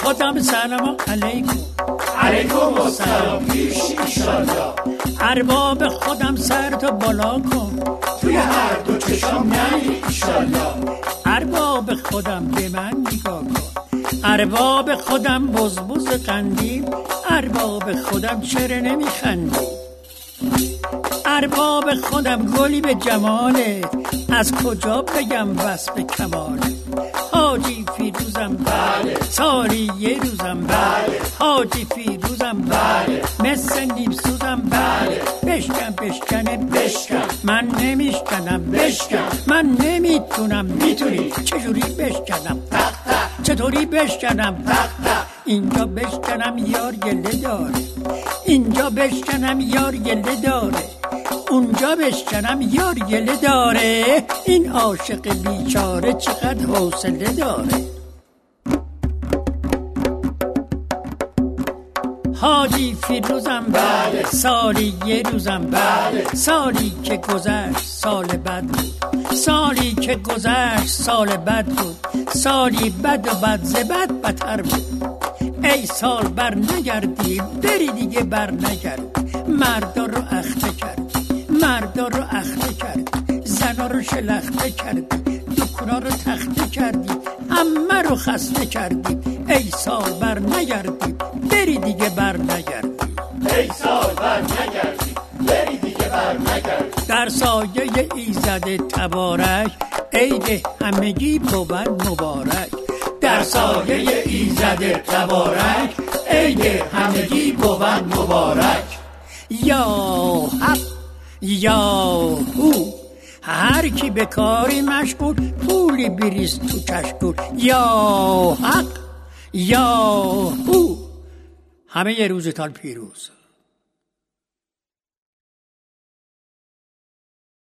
خودم سلام علیکم. علیکم السلام پیش ایشالله. ارباب خودم سرتو بالا کن، توی هر دو چشم نری ایشالله. ارباب خودم به من نگاه کن، ارباب خودم بزبز قندیل، ارباب خودم چرا نمیخندی؟ ارباب خودم گلی به جماله، از کجا بگم وصف کماله؟ حاجی فیروزم بله، سالی یه روزم بله، حاجی فیروزم بله، مثل نیم سوزم بله. بشکن بشکنه بشکن، من نمیشکنم بشکن، من نمیتونم میتونی. چجوری بشکنم؟ تق تق، چطوری بشکنم؟ تق تق. اینجا بشکنم یار گله داره، اینجا بشکنم یار گله داره، اونجا بشکنم یار گله داره. این عاشق بیچاره چقدر حوصله داره. حاجی فیروزم بله، سالی یه روزم بله، سالی که گذشت سال بد بود، سالی که گذشت سال بد بود، سالی بد و بد ز بد بدتر بود. ای سال بر نگردی بری دیگه بر نگردی، مردا رو اخته کردی، مردا رو اخته کردی، زنا رو شلخته کردی، دکونا رو تخته کردی، همه رو خسته کردی. ای سال بر نگردی بری دیگه بر نگردی، ای سال بر نگردی بری دیگه بر نگردی. در سایه ایزد تبارک عید همگی بود مبارک. در سایه ایزد تبارک عید همگی بود مبارک. یا حق یا هو، هر کی به کاری مشغول پولی بریز تو کشکول. یا حق یا هو، همه یه روزتان پیروز.